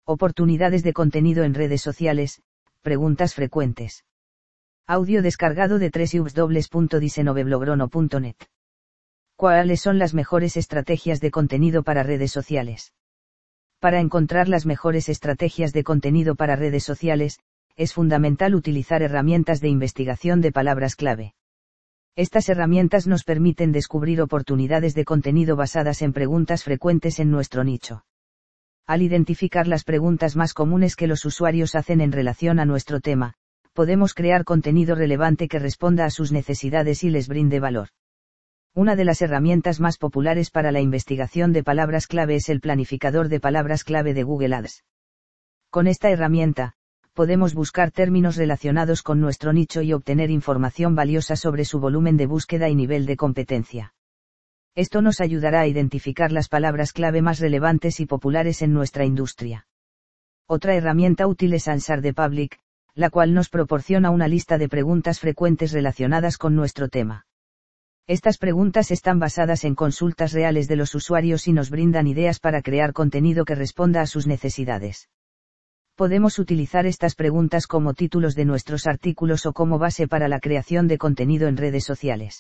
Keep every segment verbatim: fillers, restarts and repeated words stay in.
Oportunidades de contenido en redes sociales, preguntas frecuentes. Audio descargado de doble u doble u doble u punto diecinueve blogrono punto net. ¿Cuáles son las mejores estrategias de contenido para redes sociales? Para encontrar las mejores estrategias de contenido para redes sociales, es fundamental utilizar herramientas de investigación de palabras clave. Estas herramientas nos permiten descubrir oportunidades de contenido basadas en preguntas frecuentes en nuestro nicho. Al identificar las preguntas más comunes que los usuarios hacen en relación a nuestro tema, podemos crear contenido relevante que responda a sus necesidades y les brinde valor. Una de las herramientas más populares para la investigación de palabras clave es el planificador de palabras clave de Google Ads. Con esta herramienta, podemos buscar términos relacionados con nuestro nicho y obtener información valiosa sobre su volumen de búsqueda y nivel de competencia. Esto nos ayudará a identificar las palabras clave más relevantes y populares en nuestra industria. Otra herramienta útil es Answer the Public, la cual nos proporciona una lista de preguntas frecuentes relacionadas con nuestro tema. Estas preguntas están basadas en consultas reales de los usuarios y nos brindan ideas para crear contenido que responda a sus necesidades. Podemos utilizar estas preguntas como títulos de nuestros artículos o como base para la creación de contenido en redes sociales.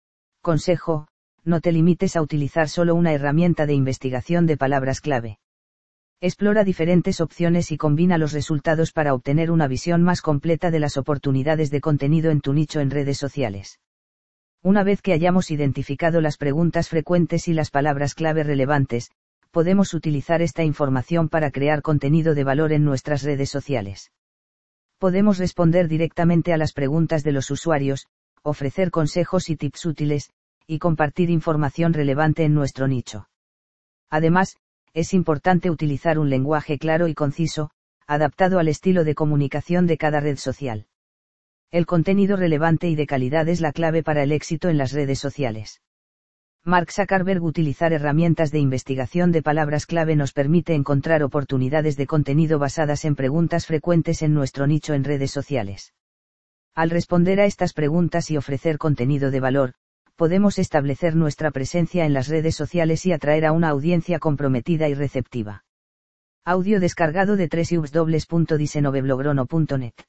Consejo: no te limites a utilizar solo una herramienta de investigación de palabras clave. Explora diferentes opciones y combina los resultados para obtener una visión más completa de las oportunidades de contenido en tu nicho en redes sociales. Una vez que hayamos identificado las preguntas frecuentes y las palabras clave relevantes, podemos utilizar esta información para crear contenido de valor en nuestras redes sociales. Podemos responder directamente a las preguntas de los usuarios, ofrecer consejos y tips útiles, y compartir información relevante en nuestro nicho. Además, es importante utilizar un lenguaje claro y conciso, adaptado al estilo de comunicación de cada red social. El contenido relevante y de calidad es la clave para el éxito en las redes sociales. Mark Zuckerberg: utilizar herramientas de investigación de palabras clave nos permite encontrar oportunidades de contenido basadas en preguntas frecuentes en nuestro nicho en redes sociales. Al responder a estas preguntas y ofrecer contenido de valor, podemos establecer nuestra presencia en las redes sociales y atraer a una audiencia comprometida y receptiva. Audio descargado de doble u doble u doble u punto diecinueve blogrono punto net.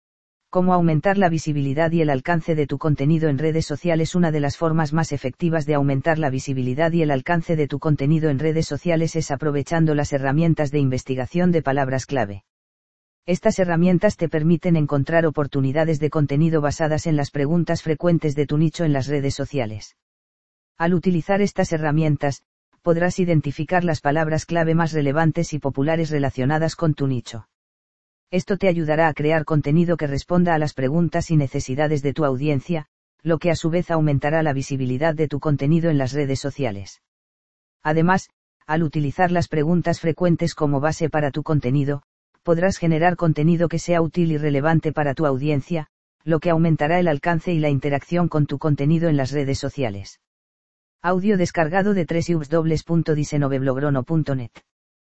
Cómo aumentar la visibilidad y el alcance de tu contenido en redes sociales. Una de las formas más efectivas de aumentar la visibilidad y el alcance de tu contenido en redes sociales es aprovechando las herramientas de investigación de palabras clave. Estas herramientas te permiten encontrar oportunidades de contenido basadas en las preguntas frecuentes de tu nicho en las redes sociales. Al utilizar estas herramientas, podrás identificar las palabras clave más relevantes y populares relacionadas con tu nicho. Esto te ayudará a crear contenido que responda a las preguntas y necesidades de tu audiencia, lo que a su vez aumentará la visibilidad de tu contenido en las redes sociales. Además, al utilizar las preguntas frecuentes como base para tu contenido, podrás generar contenido que sea útil y relevante para tu audiencia, lo que aumentará el alcance y la interacción con tu contenido en las redes sociales. Audio descargado de doble u doble u doble u punto diecinueve blogrono punto net.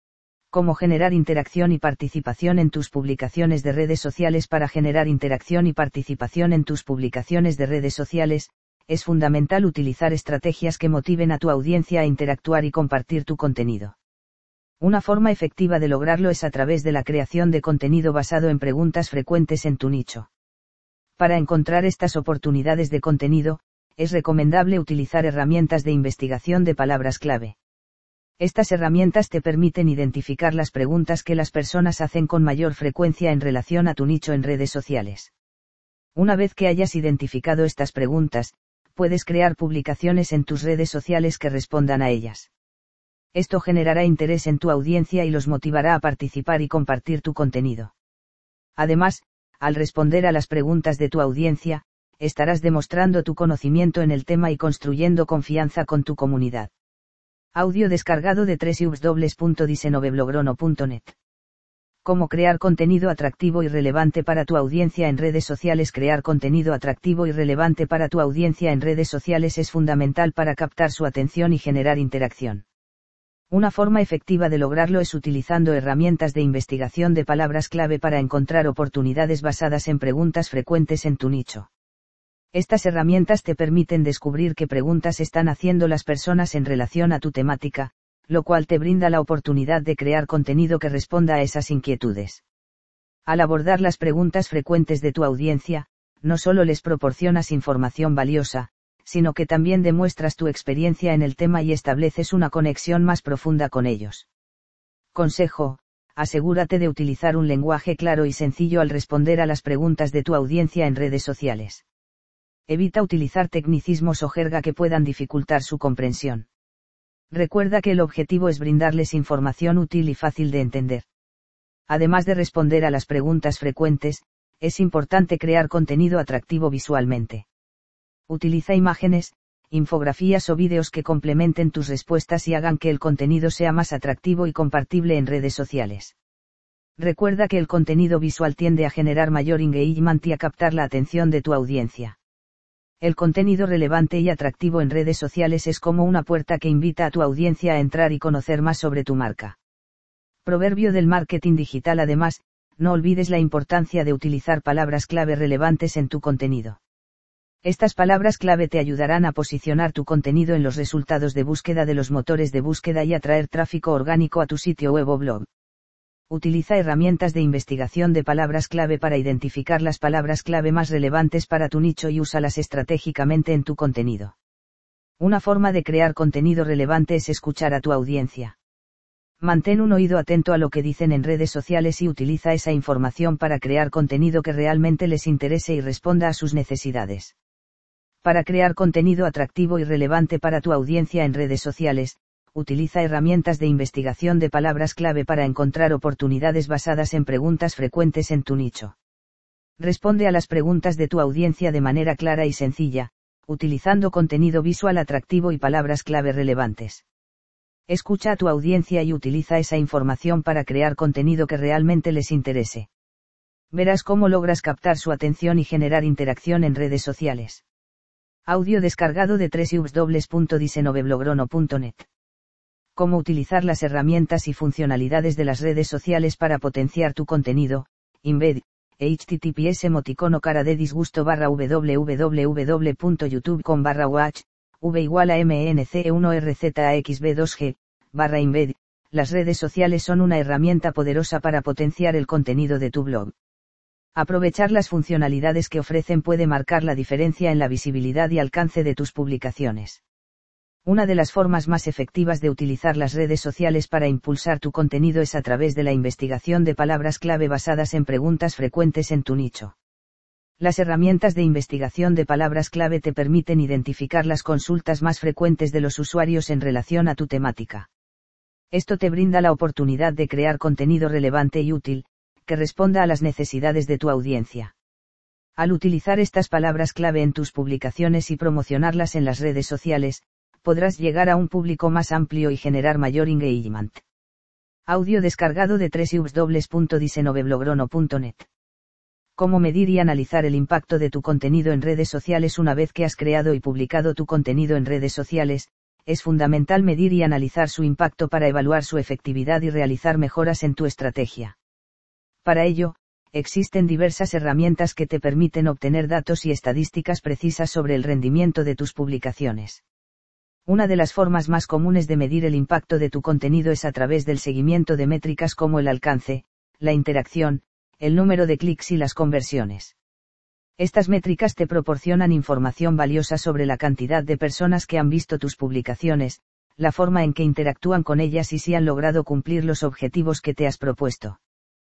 Cómo generar interacción y participación en tus publicaciones de redes sociales. Para generar interacción y participación en tus publicaciones de redes sociales, es fundamental utilizar estrategias que motiven a tu audiencia a interactuar y compartir tu contenido. Una forma efectiva de lograrlo es a través de la creación de contenido basado en preguntas frecuentes en tu nicho. Para encontrar estas oportunidades de contenido, es recomendable utilizar herramientas de investigación de palabras clave. Estas herramientas te permiten identificar las preguntas que las personas hacen con mayor frecuencia en relación a tu nicho en redes sociales. Una vez que hayas identificado estas preguntas, puedes crear publicaciones en tus redes sociales que respondan a ellas. Esto generará interés en tu audiencia y los motivará a participar y compartir tu contenido. Además, al responder a las preguntas de tu audiencia, estarás demostrando tu conocimiento en el tema y construyendo confianza con tu comunidad. Audio descargado de doble u doble u doble u punto diecinueve blogrono punto net. Cómo crear contenido atractivo y relevante para tu audiencia en redes sociales. Crear contenido atractivo y relevante para tu audiencia en redes sociales es fundamental para captar su atención y generar interacción. Una forma efectiva de lograrlo es utilizando herramientas de investigación de palabras clave para encontrar oportunidades basadas en preguntas frecuentes en tu nicho. Estas herramientas te permiten descubrir qué preguntas están haciendo las personas en relación a tu temática, lo cual te brinda la oportunidad de crear contenido que responda a esas inquietudes. Al abordar las preguntas frecuentes de tu audiencia, no solo les proporcionas información valiosa, sino que también demuestras tu experiencia en el tema y estableces una conexión más profunda con ellos. Consejo: asegúrate de utilizar un lenguaje claro y sencillo al responder a las preguntas de tu audiencia en redes sociales. Evita utilizar tecnicismos o jerga que puedan dificultar su comprensión. Recuerda que el objetivo es brindarles información útil y fácil de entender. Además de responder a las preguntas frecuentes, es importante crear contenido atractivo visualmente. Utiliza imágenes, infografías o vídeos que complementen tus respuestas y hagan que el contenido sea más atractivo y compartible en redes sociales. Recuerda que el contenido visual tiende a generar mayor engagement y a captar la atención de tu audiencia. El contenido relevante y atractivo en redes sociales es como una puerta que invita a tu audiencia a entrar y conocer más sobre tu marca. Proverbio del marketing digital. Además, no olvides la importancia de utilizar palabras clave relevantes en tu contenido. Estas palabras clave te ayudarán a posicionar tu contenido en los resultados de búsqueda de los motores de búsqueda y atraer tráfico orgánico a tu sitio web o blog. Utiliza herramientas de investigación de palabras clave para identificar las palabras clave más relevantes para tu nicho y úsalas estratégicamente en tu contenido. Una forma de crear contenido relevante es escuchar a tu audiencia. Mantén un oído atento a lo que dicen en redes sociales y utiliza esa información para crear contenido que realmente les interese y responda a sus necesidades. Para crear contenido atractivo y relevante para tu audiencia en redes sociales, utiliza herramientas de investigación de palabras clave para encontrar oportunidades basadas en preguntas frecuentes en tu nicho. Responde a las preguntas de tu audiencia de manera clara y sencilla, utilizando contenido visual atractivo y palabras clave relevantes. Escucha a tu audiencia y utiliza esa información para crear contenido que realmente les interese. Verás cómo logras captar su atención y generar interacción en redes sociales. Audio descargado de doble u doble u doble u punto diecinueve blogrono punto net. Cómo utilizar las herramientas y funcionalidades de las redes sociales para potenciar tu contenido. Embed, https emoticono cara de disgusto barra www.youtube.com barra watch, v igual a mnc uno rzaxb dos g, barra embed. Las redes sociales son una herramienta poderosa para potenciar el contenido de tu blog. Aprovechar las funcionalidades que ofrecen puede marcar la diferencia en la visibilidad y alcance de tus publicaciones. Una de las formas más efectivas de utilizar las redes sociales para impulsar tu contenido es a través de la investigación de palabras clave basadas en preguntas frecuentes en tu nicho. Las herramientas de investigación de palabras clave te permiten identificar las consultas más frecuentes de los usuarios en relación a tu temática. Esto te brinda la oportunidad de crear contenido relevante y útil, que responda a las necesidades de tu audiencia. Al utilizar estas palabras clave en tus publicaciones y promocionarlas en las redes sociales, podrás llegar a un público más amplio y generar mayor engagement. Audio descargado de doble u doble u doble u punto diecinueve blogrono punto net. Cómo medir y analizar el impacto de tu contenido en redes sociales. Una vez que has creado y publicado tu contenido en redes sociales, es fundamental medir y analizar su impacto para evaluar su efectividad y realizar mejoras en tu estrategia. Para ello, existen diversas herramientas que te permiten obtener datos y estadísticas precisas sobre el rendimiento de tus publicaciones. Una de las formas más comunes de medir el impacto de tu contenido es a través del seguimiento de métricas como el alcance, la interacción, el número de clics y las conversiones. Estas métricas te proporcionan información valiosa sobre la cantidad de personas que han visto tus publicaciones, la forma en que interactúan con ellas y si han logrado cumplir los objetivos que te has propuesto.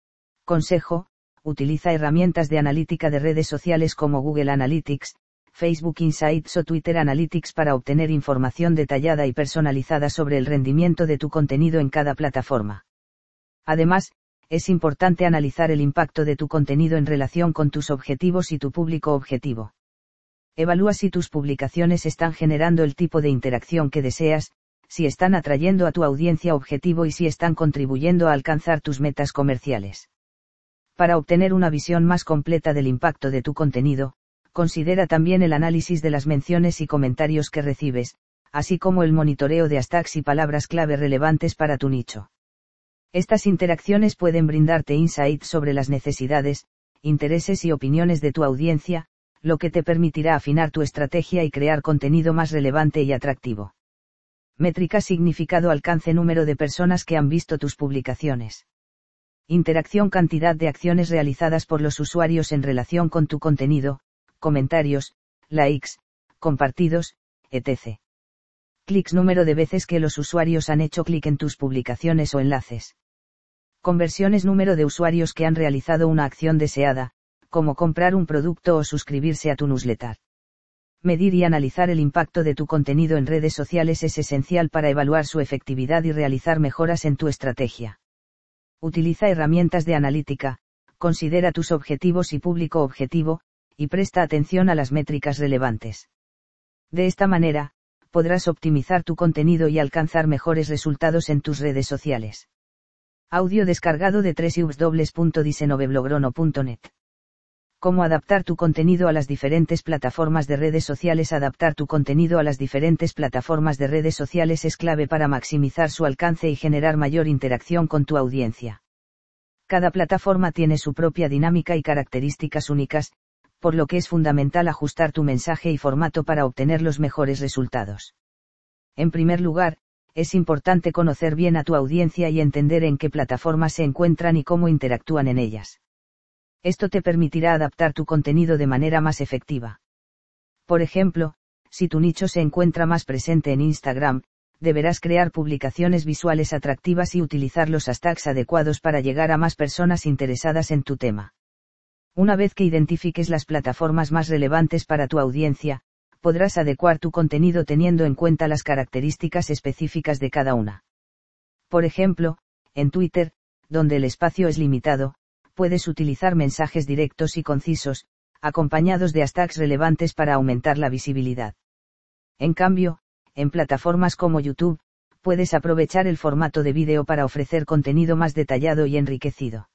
Consejo: utiliza herramientas de analítica de redes sociales como Google Analytics, Facebook Insights o Twitter Analytics para obtener información detallada y personalizada sobre el rendimiento de tu contenido en cada plataforma. Además, es importante analizar el impacto de tu contenido en relación con tus objetivos y tu público objetivo. Evalúa si tus publicaciones están generando el tipo de interacción que deseas, si están atrayendo a tu audiencia objetivo y si están contribuyendo a alcanzar tus metas comerciales. Para obtener una visión más completa del impacto de tu contenido, considera también el análisis de las menciones y comentarios que recibes, así como el monitoreo de hashtags y palabras clave relevantes para tu nicho. Estas interacciones pueden brindarte insights sobre las necesidades, intereses y opiniones de tu audiencia, lo que te permitirá afinar tu estrategia y crear contenido más relevante y atractivo. Métrica significado alcance número de personas que han visto tus publicaciones. Interacción cantidad de acciones realizadas por los usuarios en relación con tu contenido, comentarios, likes, compartidos, etcétera. Clics número de veces que los usuarios han hecho clic en tus publicaciones o enlaces. Conversiones número de usuarios que han realizado una acción deseada, como comprar un producto o suscribirse a tu newsletter. Medir y analizar el impacto de tu contenido en redes sociales es esencial para evaluar su efectividad y realizar mejoras en tu estrategia. Utiliza herramientas de analítica, considera tus objetivos y público objetivo, y presta atención a las métricas relevantes. De esta manera, podrás optimizar tu contenido y alcanzar mejores resultados en tus redes sociales. Audio descargado de doble u doble u doble u punto diecinueve blogrono punto net. Cómo adaptar tu contenido a las diferentes plataformas de redes sociales. Adaptar tu contenido a las diferentes plataformas de redes sociales es clave para maximizar su alcance y generar mayor interacción con tu audiencia. Cada plataforma tiene su propia dinámica y características únicas, por lo que es fundamental ajustar tu mensaje y formato para obtener los mejores resultados. En primer lugar, es importante conocer bien a tu audiencia y entender en qué plataformas se encuentran y cómo interactúan en ellas. Esto te permitirá adaptar tu contenido de manera más efectiva. Por ejemplo, si tu nicho se encuentra más presente en Instagram, deberás crear publicaciones visuales atractivas y utilizar los hashtags adecuados para llegar a más personas interesadas en tu tema. Una vez que identifiques las plataformas más relevantes para tu audiencia, podrás adecuar tu contenido teniendo en cuenta las características específicas de cada una. Por ejemplo, en Twitter, donde el espacio es limitado, puedes utilizar mensajes directos y concisos, acompañados de hashtags relevantes para aumentar la visibilidad. En cambio, en plataformas como YouTube, puedes aprovechar el formato de vídeo para ofrecer contenido más detallado y enriquecido.